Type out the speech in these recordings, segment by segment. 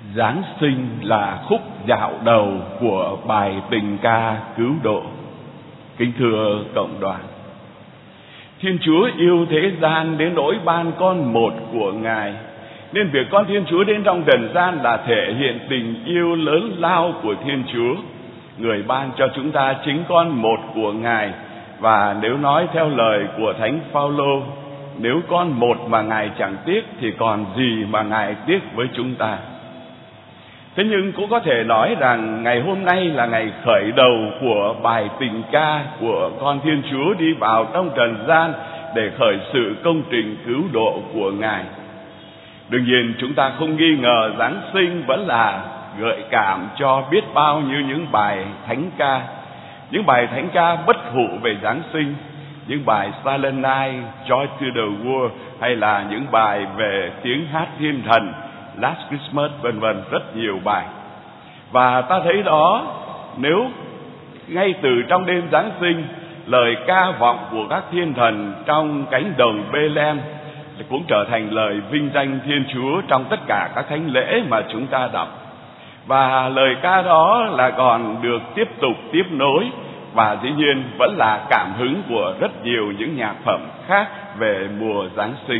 Giáng sinh là khúc dạo đầu của bài tình ca cứu độ. Kính thưa cộng đoàn, Thiên Chúa yêu thế gian đến nỗi ban con một của Ngài, nên việc con Thiên Chúa đến trong trần gian là thể hiện tình yêu lớn lao của Thiên Chúa. Người ban cho chúng ta chính con một của Ngài, và nếu nói theo lời của Thánh Phaolô, nếu con một mà Ngài chẳng tiếc thì còn gì mà Ngài tiếc với chúng ta. Thế nhưng cũng có thể nói rằng ngày hôm nay là ngày khởi đầu của bài tình ca của con Thiên Chúa đi vào trong trần gian để khởi sự công trình cứu độ của Ngài. Đương nhiên chúng ta không nghi ngờ Giáng sinh vẫn là gợi cảm cho biết bao nhiêu những bài thánh ca, những bài thánh ca bất hủ về Giáng sinh, những bài Silent Night, Joy to the World, hay là những bài về tiếng hát thiên thần, Last Christmas, vân vân, rất nhiều bài. Và ta thấy đó, nếu ngay từ trong đêm Giáng sinh, lời ca vọng của các thiên thần trong cánh đồng Bethlehem cũng trở thành lời vinh danh Thiên Chúa trong tất cả các thánh lễ mà chúng ta đọc. Và lời ca đó là còn được tiếp tục tiếp nối, và dĩ nhiên vẫn là cảm hứng của rất nhiều những nhạc phẩm khác về mùa Giáng sinh.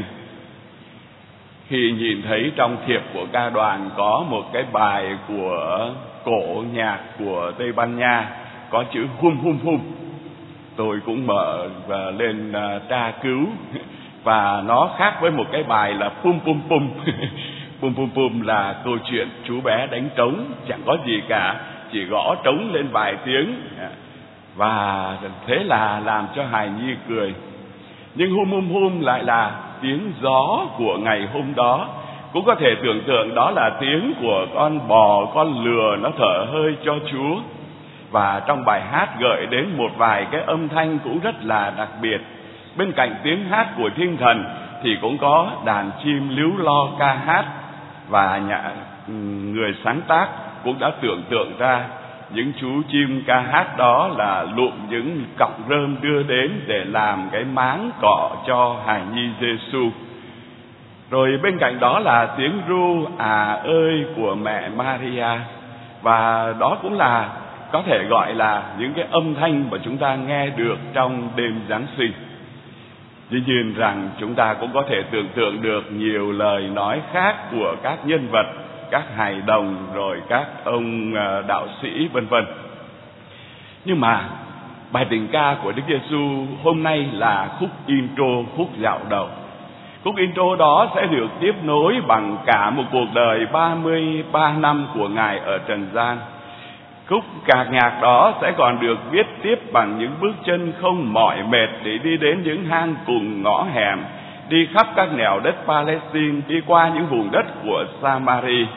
Khi nhìn thấy trong thiệp của ca đoàn có một cái bài của cổ nhạc của Tây Ban Nha có chữ hum hum hum, tôi cũng mở và lên tra cứu, và nó khác với một cái bài là pum pum pum. Pum pum pum là câu chuyện chú bé đánh trống, chẳng có gì cả, chỉ gõ trống lên vài tiếng, và thế là làm cho hài nhi cười. Nhưng hum hum hum lại là tiếng gió của ngày hôm đó. Cũng có thể tưởng tượng đó là tiếng của con bò, con lừa nó thở hơi cho Chúa. Và trong bài hát gợi đến một vài cái âm thanh cũng rất là đặc biệt. Bên cạnh tiếng hát của thiên thần thì cũng có đàn chim líu lo ca hát, và người sáng tác cũng đã tưởng tượng ra những chú chim ca hát đó là lụm những cọng rơm đưa đến để làm cái máng cọ cho hài nhi Giêsu. Rồi bên cạnh đó là tiếng ru à ơi của mẹ Maria, và đó cũng là có thể gọi là những cái âm thanh mà chúng ta nghe được trong đêm Giáng sinh. Dĩ nhiên rằng chúng ta cũng có thể tưởng tượng được nhiều lời nói khác của các nhân vật, các hài đồng, rồi các ông đạo sĩ vân vân. Nhưng mà bài tình ca của Đức Giêsu hôm nay là khúc intro, khúc dạo đầu. Khúc intro đó sẽ được tiếp nối bằng cả một cuộc đời 33 năm của Ngài ở trần gian. Khúc ca nhạc đó sẽ còn được viết tiếp bằng những bước chân không mỏi mệt để đi đến những hang cùng ngõ hẻm, đi khắp các nẻo đất Palestine, đi qua những vùng đất của Samari.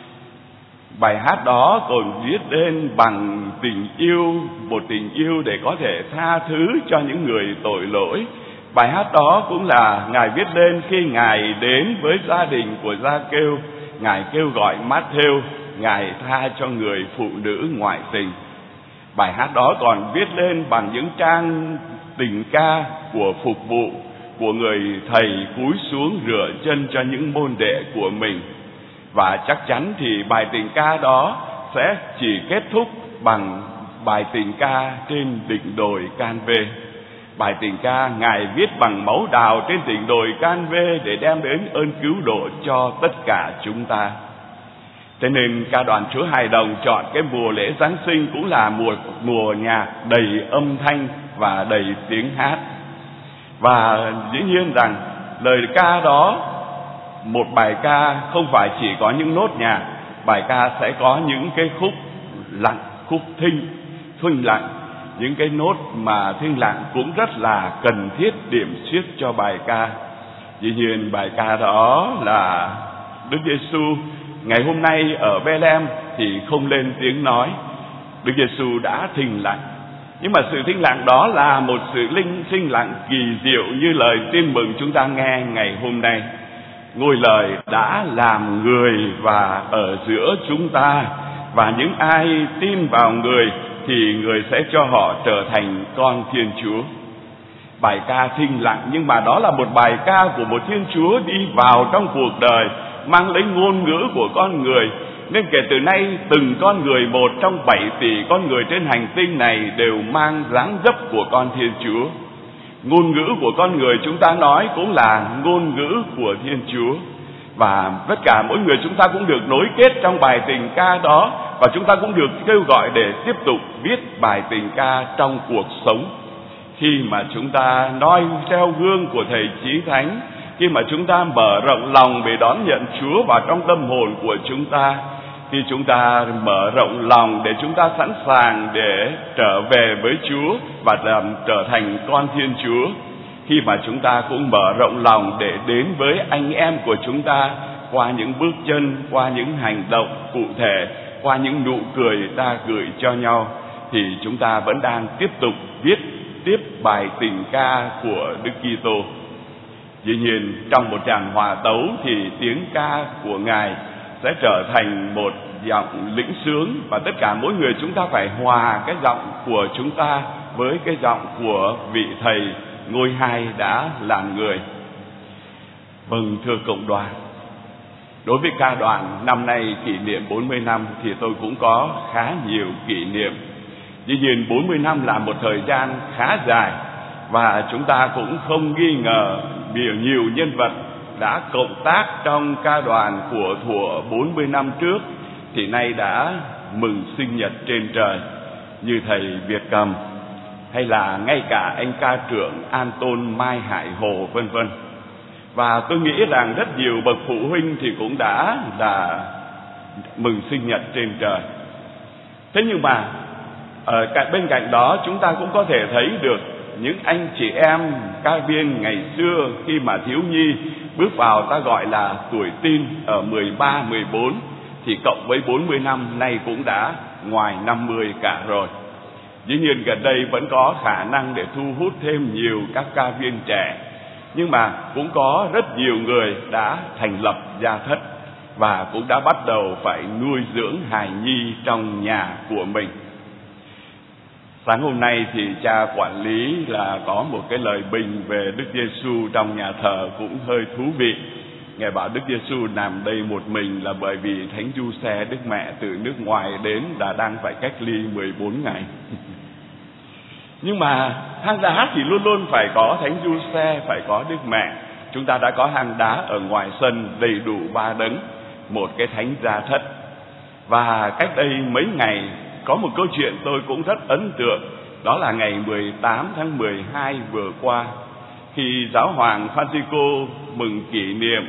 Bài hát đó còn viết lên bằng tình yêu, một tình yêu để có thể tha thứ cho những người tội lỗi. Bài hát đó cũng là Ngài viết lên khi Ngài đến với gia đình của Gia-kêu. Ngài kêu gọi Mát-thêu, Ngài tha cho người phụ nữ ngoại tình. Bài hát đó còn viết lên bằng những trang tình ca của phục vụ, của người thầy cúi xuống rửa chân cho những môn đệ của mình. Và chắc chắn thì bài tình ca đó sẽ chỉ kết thúc bằng bài tình ca trên đỉnh đồi Can-vê. Bài tình ca Ngài viết bằng máu đào trên đỉnh đồi Can-vê để đem đến ơn cứu độ cho tất cả chúng ta. Thế nên ca đoàn Chúa Hài Đồng chọn cái mùa lễ Giáng sinh cũng là mùa nhạc đầy âm thanh và đầy tiếng hát. Và dĩ nhiên rằng lời ca đó, một bài ca không phải chỉ có những nốt nhạc, bài ca sẽ có những cái khúc lặng, khúc thinh lặng. Những cái nốt mà thinh lặng cũng rất là cần thiết điểm xuyết cho bài ca. Dĩ nhiên bài ca đó là Đức Giêsu ngày hôm nay ở Bethlehem thì không lên tiếng nói. Đức Giêsu đã thinh lặng. Nhưng mà sự thinh lặng đó là một sự thinh lặng kỳ diệu như lời tin mừng chúng ta nghe ngày hôm nay. Ngôi lời đã làm người và ở giữa chúng ta, và những ai tin vào người thì người sẽ cho họ trở thành con Thiên Chúa. Bài ca thinh lặng, nhưng mà đó là một bài ca của một Thiên Chúa đi vào trong cuộc đời, mang lấy ngôn ngữ của con người, Nên kể từ nay, từng con người một trong 7 tỷ con người trên hành tinh này đều mang dáng dấp của con Thiên Chúa. Ngôn ngữ của con người chúng ta nói cũng là ngôn ngữ của Thiên Chúa. Và tất cả mỗi người chúng ta cũng được nối kết trong bài tình ca đó. Và chúng ta cũng được kêu gọi để tiếp tục viết bài tình ca trong cuộc sống. Khi mà chúng ta noi theo gương của Thầy Chí Thánh, khi mà chúng ta mở rộng lòng để đón nhận Chúa vào trong tâm hồn của chúng ta, khi chúng ta mở rộng lòng để chúng ta sẵn sàng để trở về với Chúa và trở thành con Thiên Chúa, khi mà chúng ta cũng mở rộng lòng để đến với anh em của chúng ta qua những bước chân, qua những hành động cụ thể, qua những nụ cười ta gửi cho nhau, thì chúng ta vẫn đang tiếp tục viết tiếp bài tình ca của Đức Kitô. Dĩ nhiên trong một tràng hòa tấu thì tiếng ca của Ngài sẽ trở thành một giọng lĩnh sướng, và tất cả mỗi người chúng ta phải hòa cái giọng của chúng ta với cái giọng của vị Thầy Ngôi Hai đã làm người. Vâng, thưa cộng đoàn, đối với ca đoàn năm nay kỷ niệm 40 năm thì tôi cũng có khá nhiều kỷ niệm. Dĩ nhiên 40 năm là một thời gian khá dài, và chúng ta cũng không nghi ngờ nhiều nhân vật đã cộng tác trong ca đoàn của thuở 40 năm trước thì nay đã mừng sinh nhật trên trời, như thầy Việt Cầm, hay là ngay cả anh ca trưởng An Tôn Mai Hải Hồ vân vân. Và tôi nghĩ rằng rất nhiều bậc phụ huynh thì cũng đã là mừng sinh nhật trên trời. Thế nhưng mà bên cạnh đó chúng ta cũng có thể thấy được những anh chị em ca viên ngày xưa khi mà thiếu nhi bước vào ta gọi là tuổi teen ở 13, 14 thì cộng với 40 năm nay cũng đã ngoài 50 cả rồi. Dĩ nhiên gần đây vẫn có khả năng để thu hút thêm nhiều các ca viên trẻ, nhưng mà cũng có rất nhiều người đã thành lập gia thất và cũng đã bắt đầu phải nuôi dưỡng hài nhi trong nhà của mình. Sáng hôm nay thì cha quản lý là có một cái lời bình về Đức Giêsu trong nhà thờ cũng hơi thú vị. Ngài bảo Đức Giêsu nằm đây một mình là bởi vì Thánh Giuse Đức Mẹ từ nước ngoài đến đã đang phải cách ly 14 ngày. Nhưng mà hang đá thì luôn luôn phải có Thánh Giuse, phải có Đức Mẹ. Chúng ta đã có hang đá ở ngoài sân đầy đủ 3 đấng, một cái thánh gia thất. Và cách đây mấy ngày có một câu chuyện tôi cũng rất ấn tượng. Đó là ngày 18 tháng 12 vừa qua, khi Giáo hoàng Francisco mừng kỷ niệm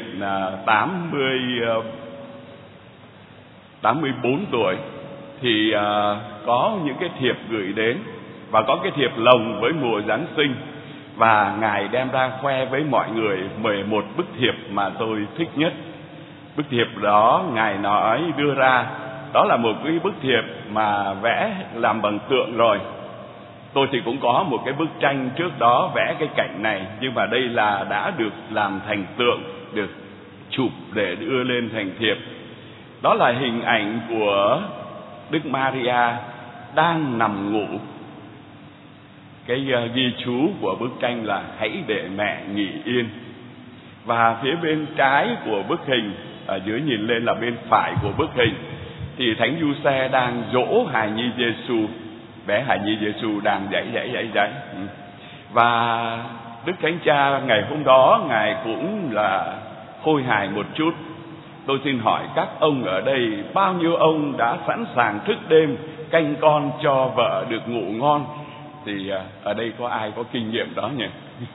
84 tuổi thì có những cái thiệp gửi đến, và có cái thiệp lồng với mùa Giáng sinh, và Ngài đem ra khoe với mọi người 11 bức thiệp mà tôi thích nhất. Bức thiệp đó Ngài nói đưa ra, đó là một cái bức thiệp mà vẽ làm bằng tượng rồi. Tôi thì cũng có một cái bức tranh trước đó vẽ cái cảnh này, nhưng mà đây là đã được làm thành tượng, được chụp để đưa lên thành thiệp. Đó là hình ảnh của Đức Maria đang nằm ngủ. Cái ghi chú của bức tranh là hãy để mẹ nghỉ yên. Và phía bên trái của bức hình, ở dưới nhìn lên là bên phải của bức hình, thì Thánh Giuse đang dỗ hài nhi Giêsu, bé hài nhi Giêsu đang dãy. Và Đức Thánh Cha ngày hôm đó Ngài cũng là khôi hài một chút. Tôi xin hỏi các ông ở đây, bao nhiêu ông đã sẵn sàng thức đêm canh con cho vợ được ngủ ngon? Thì ở đây có ai có kinh nghiệm đó nhỉ?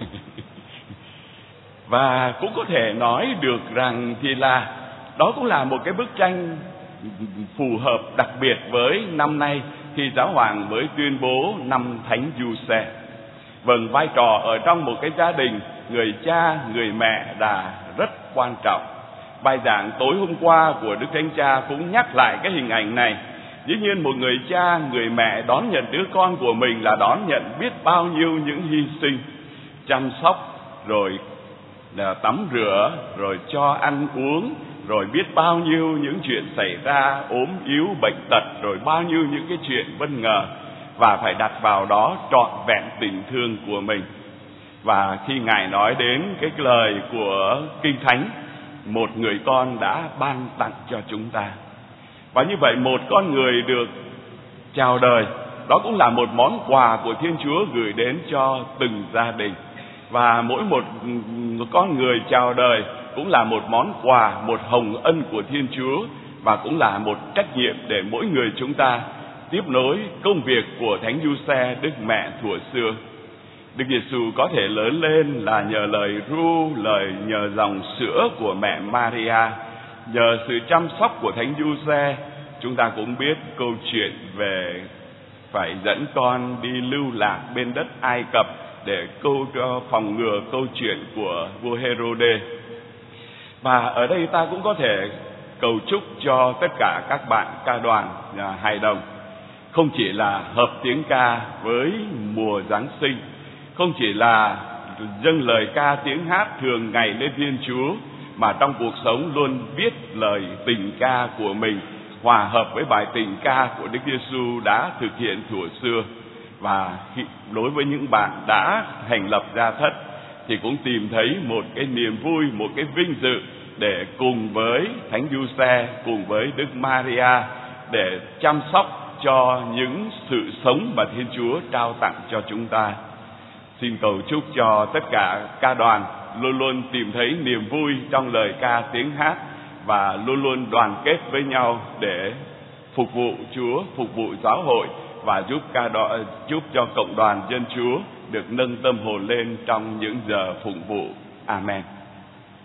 Và cũng có thể nói được rằng thì là đó cũng là một cái bức tranh phù hợp đặc biệt với năm nay khi Giáo hoàng mới tuyên bố năm Thánh Giuse. Vâng, vai trò ở trong một cái gia đình, người cha, người mẹ là rất quan trọng. Bài giảng tối hôm qua của Đức Thánh Cha cũng nhắc lại cái hình ảnh này. Dĩ nhiên một người cha, người mẹ đón nhận đứa con của mình là đón nhận biết bao nhiêu những hy sinh, chăm sóc, rồi tắm rửa, rồi cho ăn uống, rồi biết bao nhiêu những chuyện xảy ra, ốm yếu, bệnh tật, rồi bao nhiêu những cái chuyện bất ngờ, và phải đặt vào đó trọn vẹn tình thương của mình. Và khi Ngài nói đến cái lời của Kinh Thánh, một người con đã ban tặng cho chúng ta, Và như vậy một con người được chào đời, đó cũng là một món quà của Thiên Chúa gửi đến cho từng gia đình. Và mỗi một con người chào đời cũng là một món quà, một hồng ân của Thiên Chúa, và cũng là một trách nhiệm để mỗi người chúng ta tiếp nối công việc của Thánh Giuse, Đức Mẹ thuở xưa. Đức Giêsu có thể lớn lên là nhờ lời ru, nhờ dòng sữa của mẹ Maria, nhờ sự chăm sóc của Thánh Giuse. Chúng ta cũng biết câu chuyện về phải dẫn con đi lưu lạc bên đất Ai Cập để phòng ngừa câu chuyện của vua Herode. Và ở đây ta cũng có thể cầu chúc cho tất cả các bạn ca đoàn hài đồng không chỉ là hợp tiếng ca với mùa Giáng sinh, không chỉ là dâng lời ca tiếng hát thường ngày lên Thiên Chúa, mà trong cuộc sống luôn viết lời tình ca của mình hòa hợp với bài tình ca của Đức Giêsu đã thực hiện thuở xưa. Và đối với những bạn đã thành lập gia thất thì cũng tìm thấy một cái niềm vui, một cái vinh dự để cùng với Thánh Giuse, cùng với Đức Maria để chăm sóc cho những sự sống mà Thiên Chúa trao tặng cho chúng ta. Xin cầu chúc cho tất cả ca đoàn luôn luôn tìm thấy niềm vui trong lời ca tiếng hát và luôn luôn đoàn kết với nhau để phục vụ Chúa, phục vụ giáo hội và giúp cho cộng đoàn dân Chúa được nâng tâm hồn lên trong những giờ phụng vụ. Amen.